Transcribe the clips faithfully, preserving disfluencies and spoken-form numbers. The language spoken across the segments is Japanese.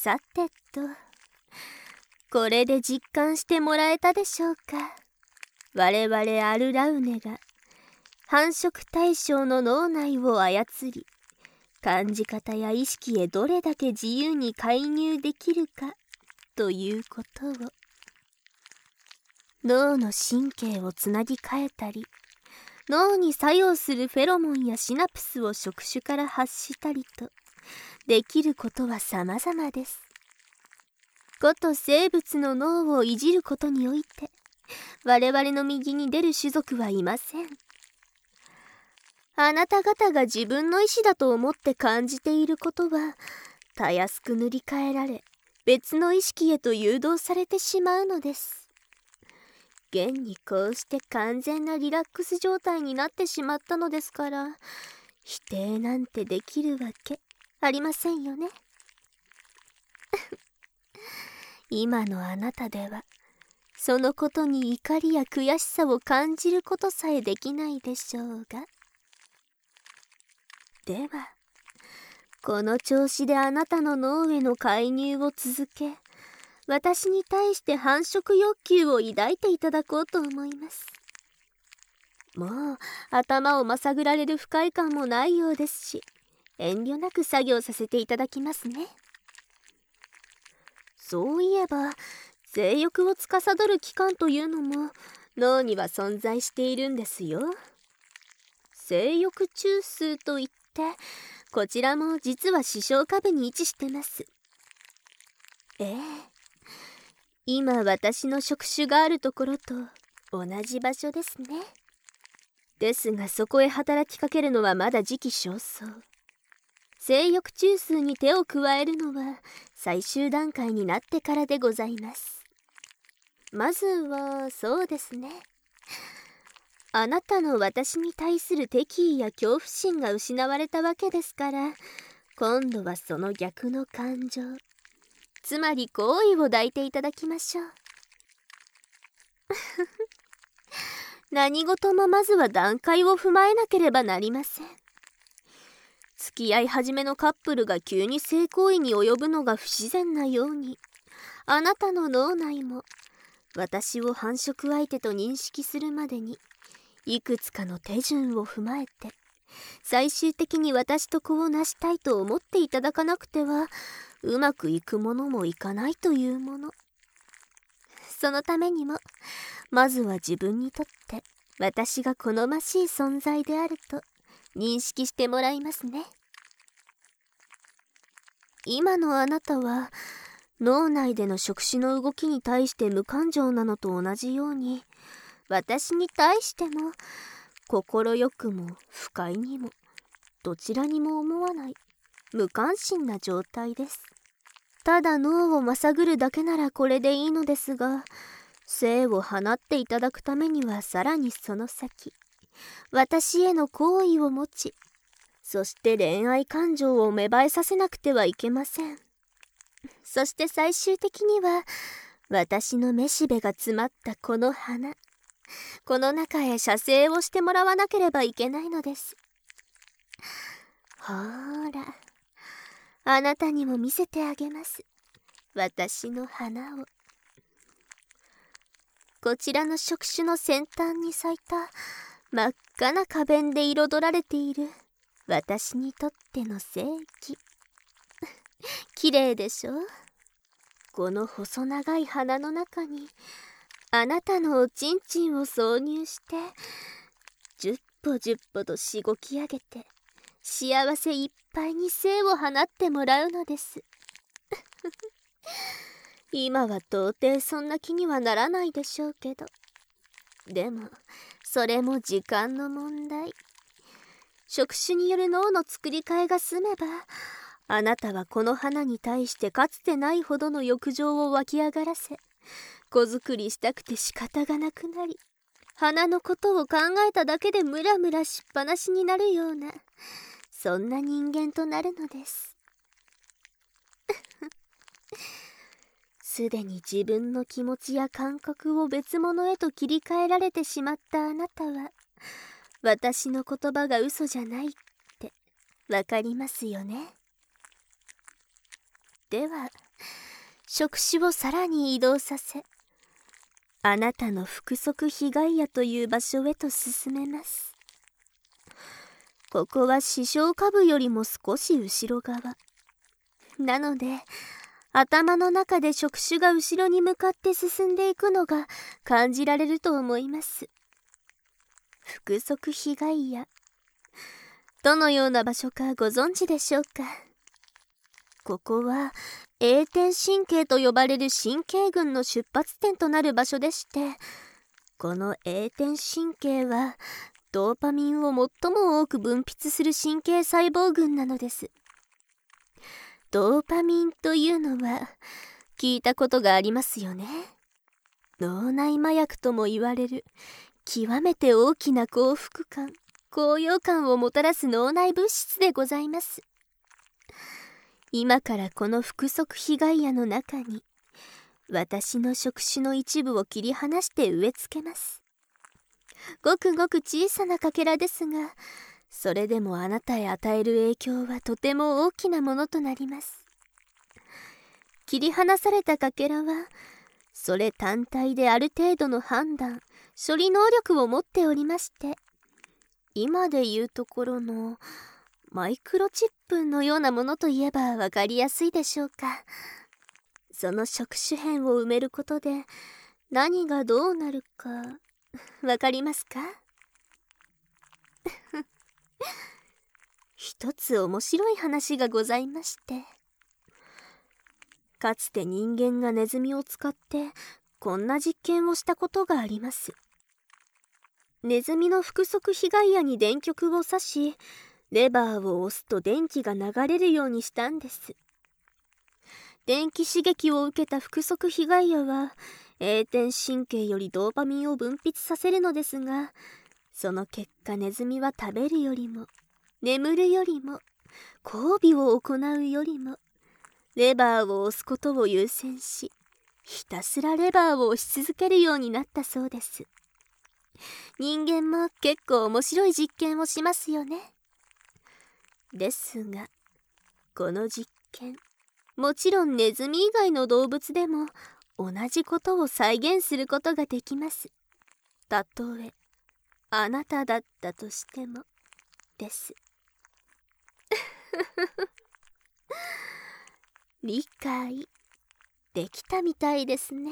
さてと、これで実感してもらえたでしょうか。我々アルラウネが繁殖対象の脳内を操り、感じ方や意識へどれだけ自由に介入できるかということを。脳の神経をつなぎ替えたり、脳に作用するフェロモンやシナプスを触手から発したりと、できることは様々です。ごと生物の脳をいじることにおいて、我々の右に出る種族はいません。あなた方が自分の意志だと思って感じていることは、たやすく塗り替えられ、別の意識へと誘導されてしまうのです。現にこうして完全なリラックス状態になってしまったのですから、否定なんてできるわけありませんよね。今のあなたでは、そのことに怒りや悔しさを感じることさえできないでしょうが。では、この調子であなたの脳への介入を続け、私に対して繁殖欲求を抱いていただこうと思います。もう頭をまさぐられる不快感もないようですし、遠慮なく作業させていただきますね。そういえば、性欲を司る器官というのも脳には存在しているんですよ。性欲中枢といって、こちらも実は視床下部に位置してます。ええ、今私の触手があるところと同じ場所ですね。ですがそこへ働きかけるのはまだ時期尚早。性欲中枢に手を加えるのは最終段階になってからでございます。まずはそうですね。あなたの私に対する敵意や恐怖心が失われたわけですから、今度はその逆の感情、つまり好意を抱いていただきましょう。何事もまずは段階を踏まえなければなりません。付き合い始めのカップルが急に性行為に及ぶのが不自然なように、あなたの脳内も私を繁殖相手と認識するまでにいくつかの手順を踏まえて、最終的に私と子を成したいと思っていただかなくてはうまくいくものもいかないというもの。そのためにもまずは自分にとって私が好ましい存在であると認識してもらいますね。今のあなたは脳内での触手の動きに対して無感情なのと同じように、私に対しても心よくも不快にもどちらにも思わない無関心な状態です。ただ脳をまさぐるだけならこれでいいのですが、精を放っていただくためにはさらにその先、私への好意を持ち、そして恋愛感情を芽生えさせなくてはいけません。そして最終的には私のめしべが詰まったこの花、この中へ射精をしてもらわなければいけないのです。ほーら、あなたにも見せてあげます、私の花を。こちらの触手の先端に咲いた真っ赤な花弁で彩られている私にとっての聖器。綺麗でしょ。この細長い花の中にあなたのおちんちんを挿入して、じゅっぽじゅっぽとしごき上げて幸せいっぱいに精を放ってもらうのです。今は到底そんな気にはならないでしょうけど、でもそれも時間の問題。触手による脳の作り替えが済めば、あなたはこの花に対してかつてないほどの欲情を湧き上がらせ、子作りしたくて仕方がなくなり、花のことを考えただけでムラムラしっぱなしになるような、そんな人間となるのです。すでに自分の気持ちや感覚を別物へと切り替えられてしまったあなたは、私の言葉が嘘じゃないってわかりますよね。では触手をさらに移動させ、あなたの腹側被害野という場所へと進めます。ここは視床下部よりも少し後ろ側。なので、頭の中で触手が後ろに向かって進んでいくのが感じられると思います。腹側被害野。どのような場所かご存知でしょうか。ここは、栄転神経と呼ばれる神経群の出発点となる場所でして、この栄転神経は、ドーパミンを最も多く分泌する神経細胞群なのです。ドーパミンというのは聞いたことがありますよね。脳内麻薬とも言われる極めて大きな幸福感、高揚感をもたらす脳内物質でございます。今からこの腹側被害野の中に私の触手の一部を切り離して植え付けます。ごくごく小さなかけらですが、それでもあなたへ与える影響はとても大きなものとなります。切り離されたかけらは、それ単体である程度の判断、処理能力を持っておりまして、今でいうところのマイクロチップのようなものといえばわかりやすいでしょうか。その触手片を埋めることで何がどうなるかわかりますか？一つ面白い話がございまして、かつて人間がネズミを使ってこんな実験をしたことがあります。ネズミの腹側被害野に電極を刺し、レバーを押すと電気が流れるようにしたんです。電気刺激を受けた腹側被害野は栄転神経よりドーパミンを分泌させるのですが、その結果ネズミは食べるよりも眠るよりも交尾を行うよりもレバーを押すことを優先し、ひたすらレバーを押し続けるようになったそうです。人間も結構面白い実験をしますよね。ですが、この実験、もちろんネズミ以外の動物でも同じことを再現することができます。たとえあなただったとしてもです。理解できたみたいですね。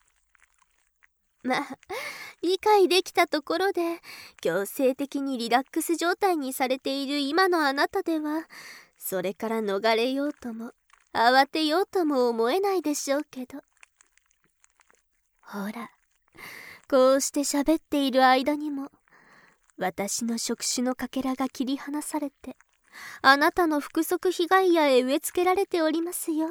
まあ、理解できたところで強制的にリラックス状態にされている今のあなたでは、それから逃れようとも慌てようとも思えないでしょうけど、ほら、こうして喋っている間にも私の触手のかけらが切り離されて、あなたの腹側被害野へ植え付けられておりますよ。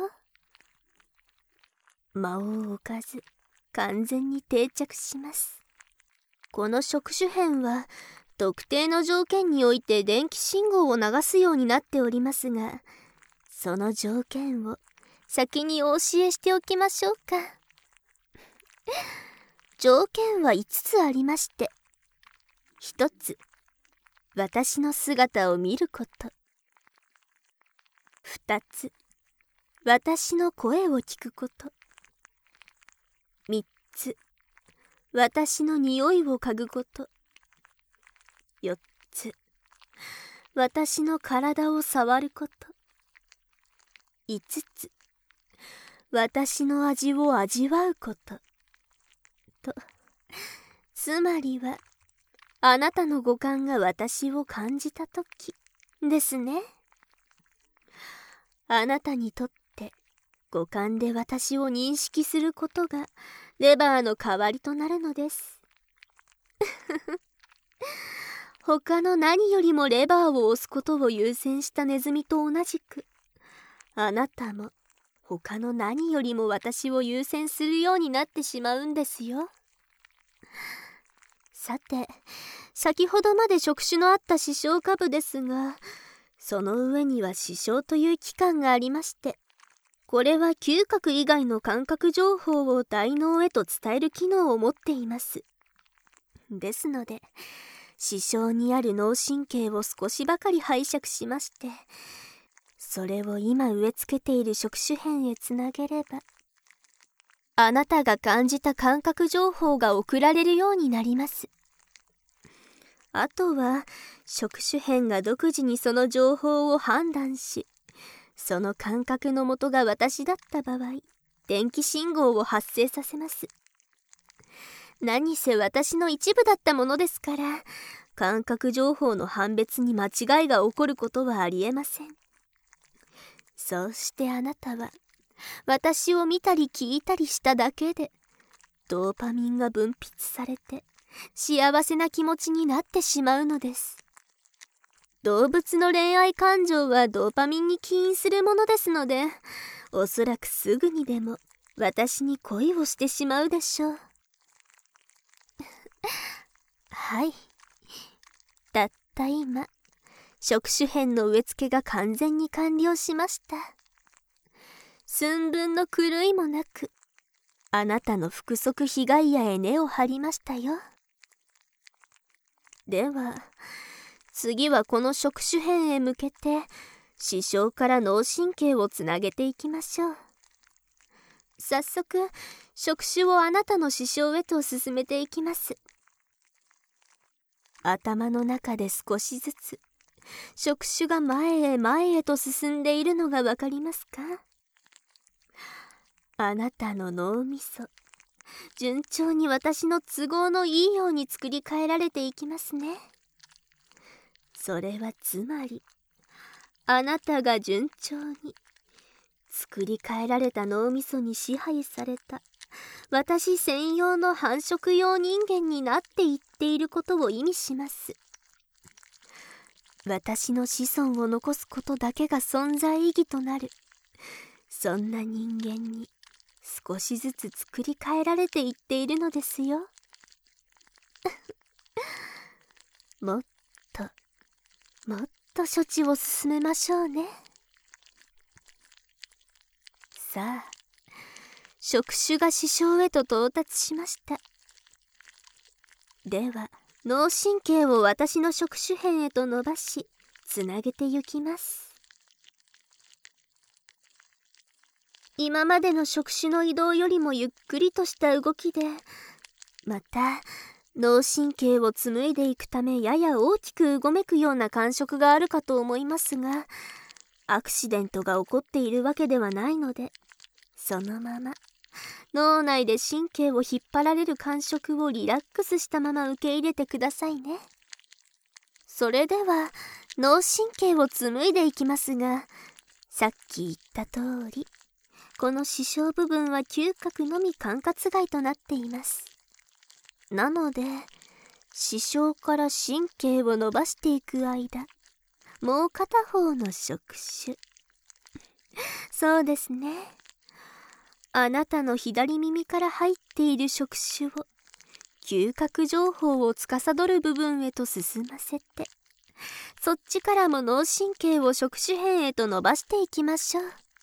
間を置かず完全に定着します。この触手片は特定の条件において電気信号を流すようになっておりますが、その条件を先にお教えしておきましょうか。条件はいつつありまして、ひとつ、私の姿を見ること。ふたつ、私の声を聞くこと。みっつ、私の匂いを嗅ぐこと。よっつ、私の体を触ること。いつつ、私の味を味わうこと。と、つまりは、あなたの五感が私を感じたときですね。あなたにとって五感で私を認識することがレバーの代わりとなるのです。他の何よりもレバーを押すことを優先したネズミと同じく、あなたも他の何よりも私を優先するようになってしまうんですよ。さて、先ほどまで触手のあった視床下部ですが、その上には視床という器官がありまして、これは嗅覚以外の感覚情報を大脳へと伝える機能を持っています。ですので、視床にある脳神経を少しばかり拝借しまして、それを今植え付けている触手片へつなげれば、 あなたが感じた感覚情報が送られるようになります。あとは触手片が独自にその情報を判断し、その感覚の元が私だった場合、電気信号を発生させます。何せ私の一部だったものですから、感覚情報の判別に間違いが起こることはありえません。そうしてあなたは私を見たり聞いたりしただけでドーパミンが分泌されて幸せな気持ちになってしまうのです。動物の恋愛感情はドーパミンに起因するものですので、おそらくすぐにでも私に恋をしてしまうでしょう。はい、たった今触手片の植え付けが完全に完了しました。寸分の狂いもなくあなたの腹側被害野へ根を張りましたよ。では次はこの触手片へ向けて視床から脳神経をつなげていきましょう。早速触手をあなたの視床へと進めていきます。頭の中で少しずつ触手が前へ前へと進んでいるのがわかりますか？あなたの脳みそ、順調に私の都合のいいように作り変えられていきますね。それはつまり、あなたが順調に作り変えられた脳みそに支配された私専用の繁殖用人間になっていっていることを意味します。私の子孫を残すことだけが存在意義となる、そんな人間に少しずつ作り変えられていっているのですよ。もっともっと処置を進めましょうね。さあ、触手が視床へと到達しました。では脳神経を私の触手片へと伸ばしつなげてゆきます。今までの触手の移動よりもゆっくりとした動きで、また脳神経を紡いでいくためやや大きくうごめくような感触があるかと思いますが、アクシデントが起こっているわけではないので、そのまま脳内で神経を引っ張られる感触をリラックスしたまま受け入れてくださいね。それでは脳神経を紡いでいきますが、さっき言った通りこの視床部分は嗅覚のみ管轄外となっています。なので視床から神経を伸ばしていく間、もう片方の触手、そうですね、あなたの左耳から入っている触手を嗅覚情報を司る部分へと進ませて、そっちからも脳神経を触手片へと伸ばしていきましょう。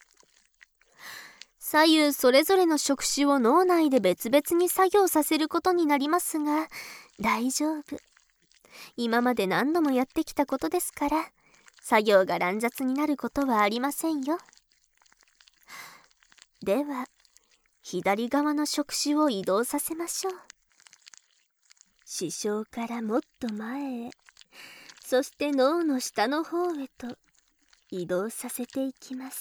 左右それぞれの触手を脳内で別々に作業させることになりますが、大丈夫。今まで何度もやってきたことですから、作業が乱雑になることはありませんよ。では左側の触手を移動させましょう。視床からもっと前へ、そして脳の下の方へと移動させていきます。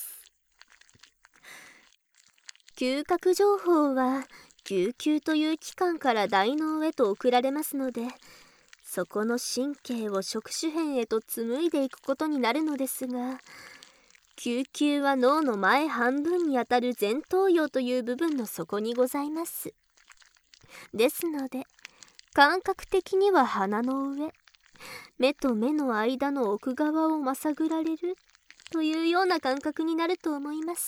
嗅覚情報は嗅球という器官から大脳へと送られますので、そこの神経を触手片へと紡いでいくことになるのですが、嗅球は脳の前半分にあたる前頭葉という部分の底にございます。ですので感覚的には鼻の上、目と目の間の奥側をまさぐられるというような感覚になると思います。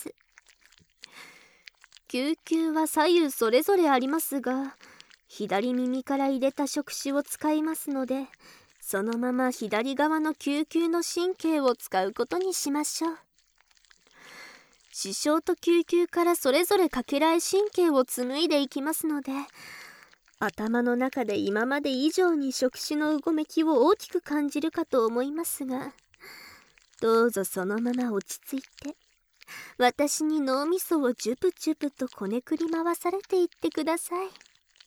嗅球は左右それぞれありますが、左耳から入れた触手を使いますので、そのまま左側の嗅球の神経を使うことにしましょう。視床と嗅球からそれぞれかけらえ神経を紡いでいきますので、頭の中で今まで以上に触手のうごめきを大きく感じるかと思いますが、どうぞそのまま落ち着いて私に脳みそをジュプジュプとこねくり回されていってください。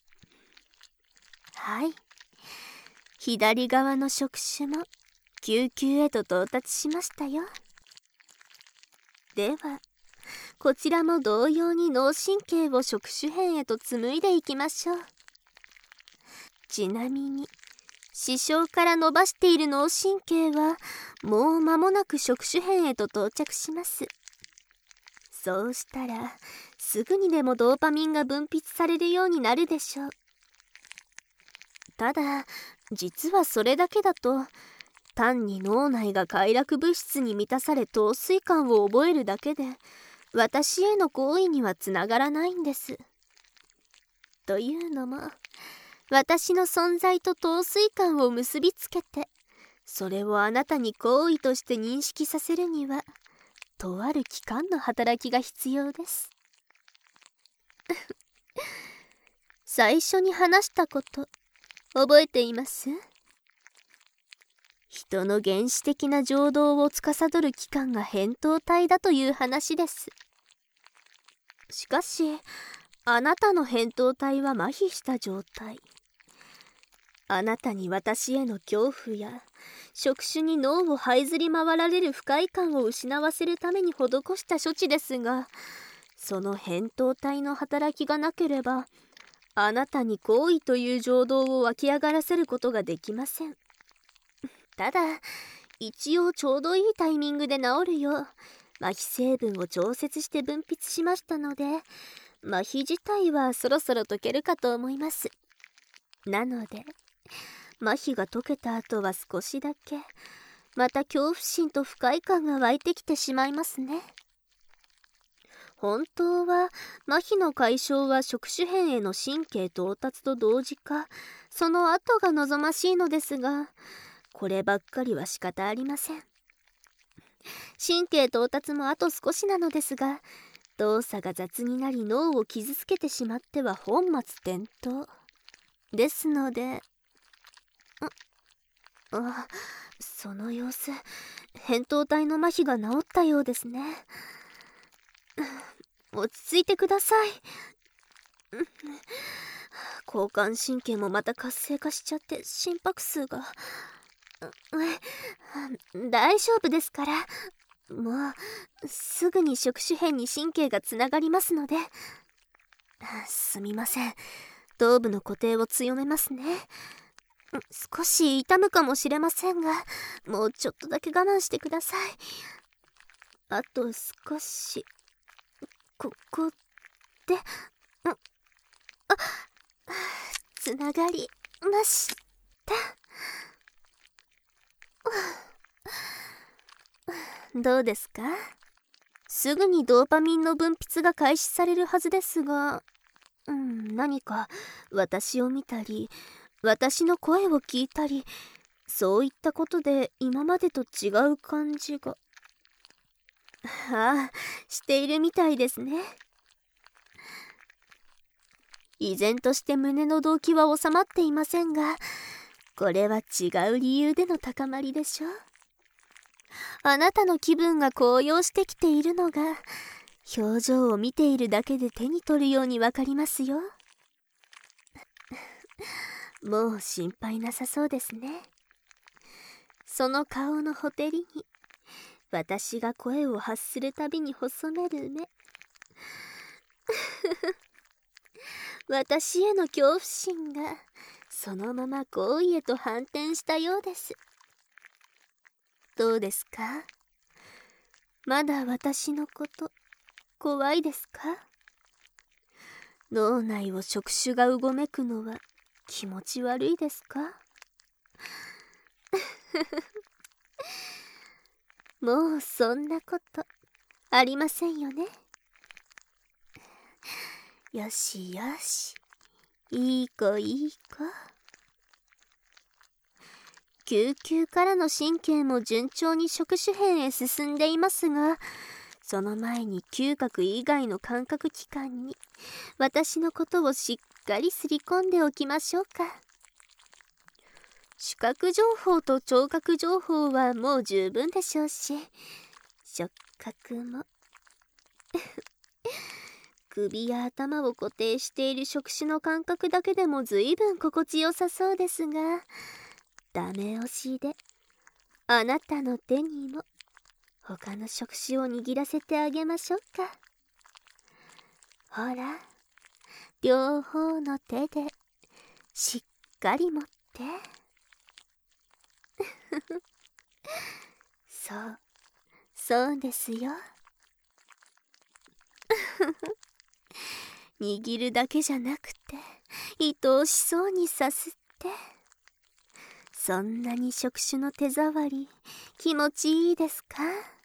はい。左側の触手も救急へと到達しましたよ。では、こちらも同様に脳神経を触手辺へと紡いでいきましょう。ちなみに、視床から伸ばしている脳神経はもう間もなく触手辺へと到着します。そうしたらすぐにでもドーパミンが分泌されるようになるでしょう。ただ実はそれだけだと単に脳内が快楽物質に満たされ陶酔感を覚えるだけで私への行為にはつながらないんです。というのも私の存在と陶酔感を結びつけてそれをあなたに行為として認識させるにはとある器官の働きが必要です。最初に話したこと覚えています？人の原始的な情動を司る器官が扁桃体だという話です。しかしあなたの扁桃体は麻痺した状態。あなたに私への恐怖や触手に脳を這いずり回られる不快感を失わせるために施した処置ですが、その扁桃体の働きがなければあなたに行為という情動を湧き上がらせることができません。ただ一応ちょうどいいタイミングで治るよう麻痺成分を調節して分泌しましたので、麻痺自体はそろそろ解けるかと思います。なので麻痺が解けた後は少しだけまた恐怖心と不快感が湧いてきてしまいますね。本当は麻痺の解消は触手辺への神経到達と同時かその後が望ましいのですが、こればっかりは仕方ありません。神経到達もあと少しなのですが、動作が雑になり脳を傷つけてしまっては本末転倒ですので、あ、その様子、扁桃体の麻痺が治ったようですね。落ち着いてください。交感神経もまた活性化しちゃって心拍数が。大丈夫ですから。もうすぐに触手辺に神経がつながりますので。すみません。頭部の固定を強めますね。少し痛むかもしれませんが、もうちょっとだけ我慢してください。あと少し。ここで、あ、つながりました。どうですか？すぐにドーパミンの分泌が開始されるはずですが、うん、何か私を見たり、私の声を聞いたり、そういったことで今までと違う感じが。ああ、しているみたいですね。依然として胸の動悸は収まっていませんが、これは違う理由での高まりでしょう。あなたの気分が高揚してきているのが、表情を見ているだけで手に取るようにわかりますよ。もう心配なさそうですね。その顔のほてりに、私が声を発するたびに細める目。私への恐怖心がそのまま行為へと反転したようです。どうですか？まだ私のこと怖いですか？脳内を触手がうごめくのは気持ち悪いですか？もうそんなことありませんよね。よしよし、いい子いい子。救急からの神経も順調に触手辺へ進んでいますが、その前に嗅覚以外の感覚器官に私のことをしっかりすり込んでおきましょうか。視覚情報と聴覚情報はもう十分でしょうし、触覚も首や頭を固定している触手の感覚だけでもずいぶん心地よさそうですが、ダメ押しであなたの手にも他の触手を握らせてあげましょうか。ほら、両方の手でしっかり持って。そう、そうですよ。握るだけじゃなくて、愛おしそうにさすって。そんなに触手の手触り、気持ちいいですか？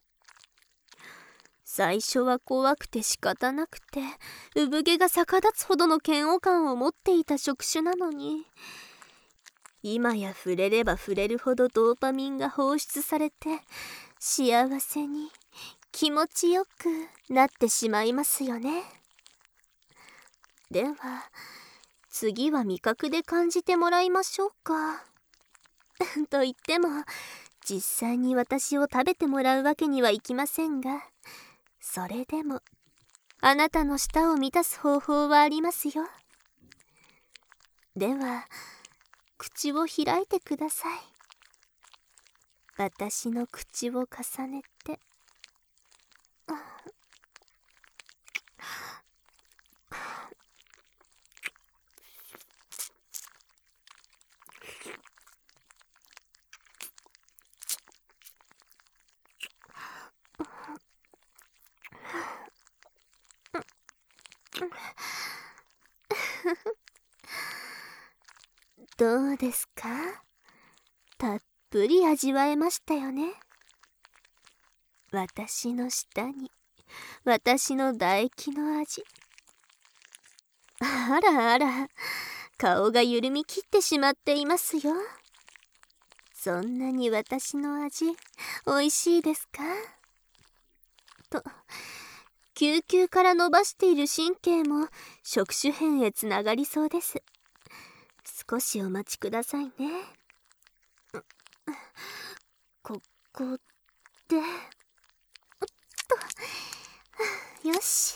最初は怖くて仕方なくて、産毛が逆立つほどの嫌悪感を持っていた触手なのに、今や触れれば触れるほどドーパミンが放出されて、幸せに気持ちよくなってしまいますよね。では、次は味覚で感じてもらいましょうか。と言っても、実際に私を食べてもらうわけにはいきませんが、それでも、あなたの舌を満たす方法はありますよ。では、口を開いてください。私の口を重ねて。どうですか？たっぷり味わえましたよね。私の舌に、私の唾液の味。あらあら、顔が緩み切ってしまっていますよ。そんなに私の味、おいしいですか？と、救急から伸ばしている神経も触手片へつながりそうです。少しお待ちくださいね。ここで、おっと、よし。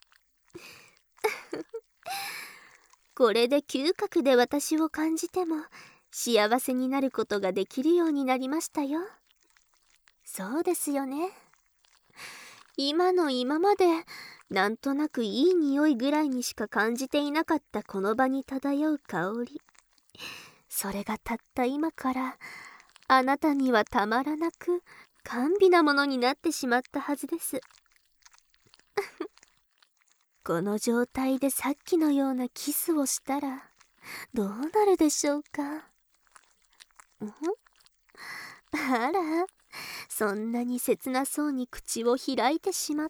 これで嗅覚で私を感じても幸せになることができるようになりましたよ。そうですよね。今の今までなんとなくいい匂いぐらいにしか感じていなかったこの場に漂う香り、それがたった今からあなたにはたまらなく甘美なものになってしまったはずです。この状態でさっきのようなキスをしたらどうなるでしょうか。ん？あら、そんなに切なそうに口を開いてしまって。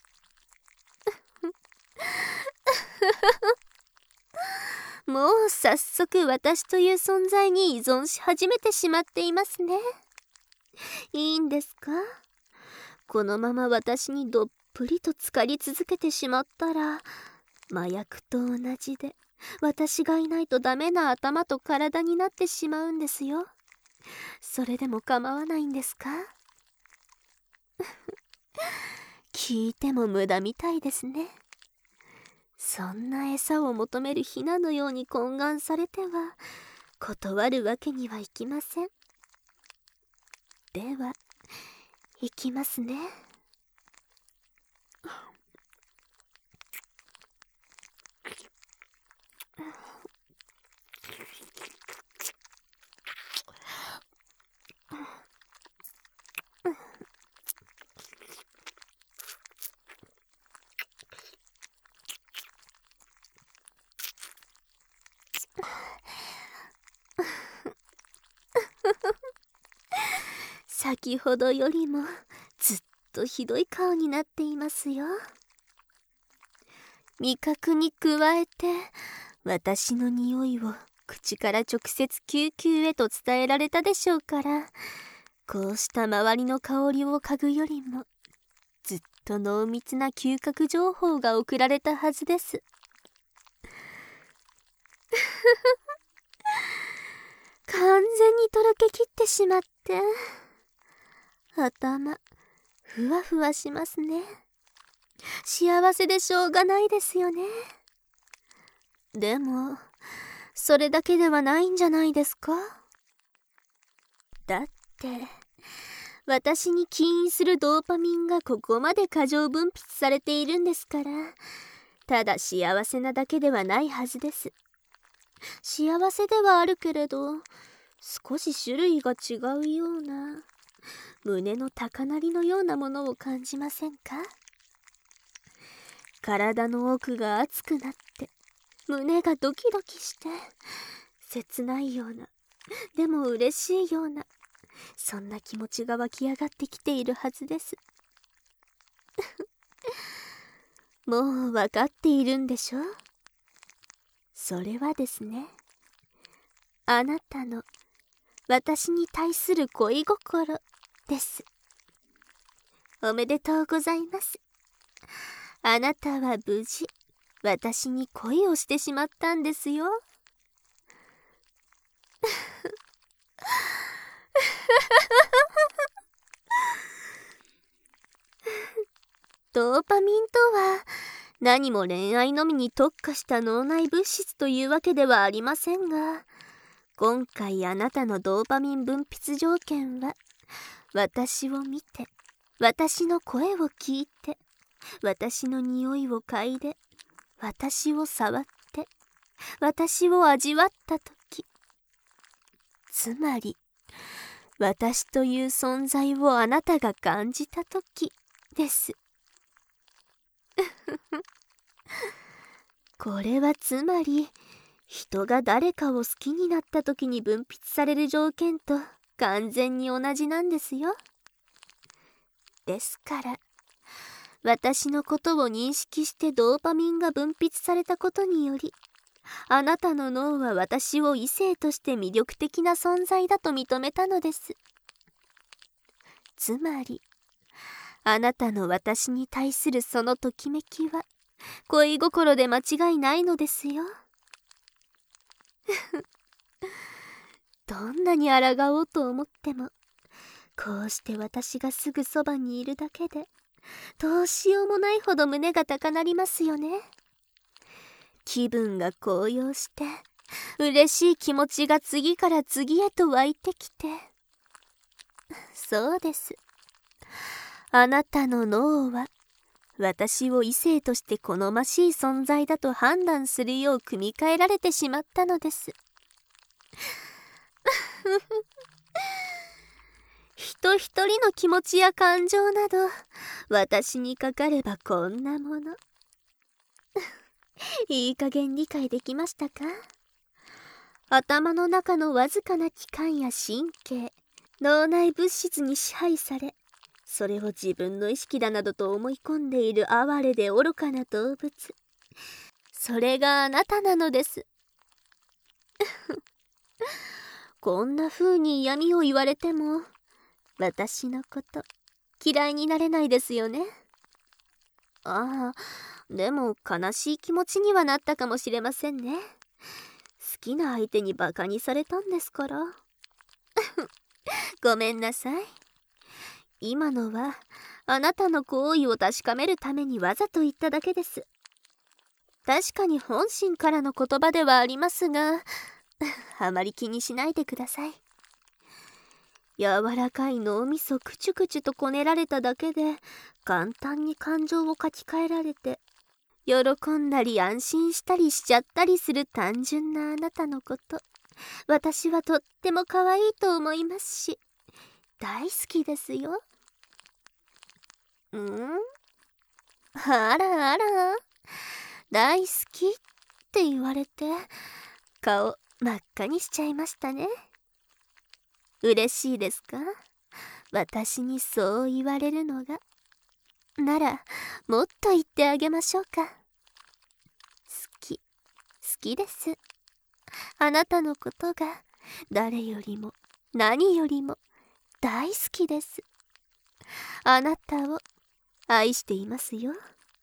もう早速私という存在に依存し始めてしまっていますね。いいんですか？このまま私にどっぷりと浸かり続けてしまったら、麻薬と同じで私がいないとダメな頭と体になってしまうんですよ。それでも構わないんですか？聞いても無駄みたいですね。そんな餌を求めるヒナのように懇願されては断るわけにはいきません。では、いきますね。先ほどよりもずっとひどい顔になっていますよ。味覚に加えて私の匂いを口から直接救急へと伝えられたでしょうから、こうした周りの香りを嗅ぐよりもずっと濃密な嗅覚情報が送られたはずです。完全にとろけきってしまって、頭ふわふわしますね。 幸せでしょうがないですよね。でも、それだけではないんじゃないですか？だって、私に起因するドーパミンがここまで過剰分泌されているんですから、ただ幸せなだけではないはずです。幸せではあるけれど、少し種類が違うような、胸の高鳴りのようなものを感じませんか？体の奥が熱くなって、胸がドキドキして、切ないような、でも嬉しいような、そんな気持ちが湧き上がってきているはずです。もう分かっているんでしょ？それはですね、あなたの私に対する恋心です。おめでとうございます。あなたは無事、私に恋をしてしまったんですよ。ドーパミンとは何も恋愛のみに特化した脳内物質というわけではありませんが、今回あなたのドーパミン分泌条件は、私を見て、私の声を聞いて、私の匂いを嗅いで、私を触って、私を味わったとき、つまり私という存在をあなたが感じたときです。これはつまり、人が誰かを好きになった時に分泌される条件と完全に同じなんですよ。ですから、私のことを認識してドーパミンが分泌されたことにより、あなたの脳は私を異性として魅力的な存在だと認めたのです。つまり、あなたの私に対するそのときめきは、恋心で間違いないのですよ。どんなに抗おうと思っても、こうして私がすぐそばにいるだけで、どうしようもないほど胸が高鳴りますよね。気分が高揚して、嬉しい気持ちが次から次へと湧いてきて。そうです。あなたの脳は、私を異性として好ましい存在だと判断するよう組み替えられてしまったのです。人一人の気持ちや感情など、私にかかればこんなもの。いい加減理解できましたか？頭の中のわずかな器官や神経、脳内物質に支配され、それを自分の意識だなどと思い込んでいる哀れで愚かな動物。それがあなたなのです。こんな風に嫌味を言われても、私のこと嫌いになれないですよね。ああ、でも悲しい気持ちにはなったかもしれませんね。好きな相手にバカにされたんですから。ごめんなさい。今のはあなたの行為を確かめるためにわざと言っただけです。確かに本心からの言葉ではありますが、あまり気にしないでください。柔らかい脳みそくちゅくちゅとこねられただけで簡単に感情を書き換えられて、喜んだり安心したりしちゃったりする単純なあなたのこと、私はとっても可愛いと思いますし、大好きですよ。ん？あらあら、大好きって言われて顔真っ赤にしちゃいましたね。嬉しいですか？私にそう言われるのが。ならもっと言ってあげましょうか。好き、好きです。あなたのことが誰よりも何よりも大好きです。あなたを愛していますよ。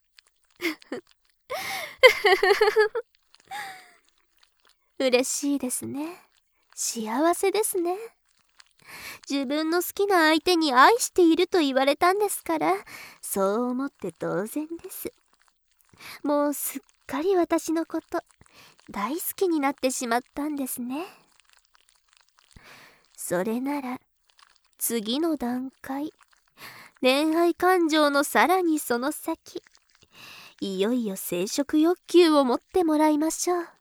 嬉しいですね。幸せですね。自分の好きな相手に愛していると言われたんですから、 そう思って当然です。もうすっかり私のこと大好きになってしまったんですね。それなら次の段階、恋愛感情のさらにその先、いよいよ生殖欲求を持ってもらいましょう。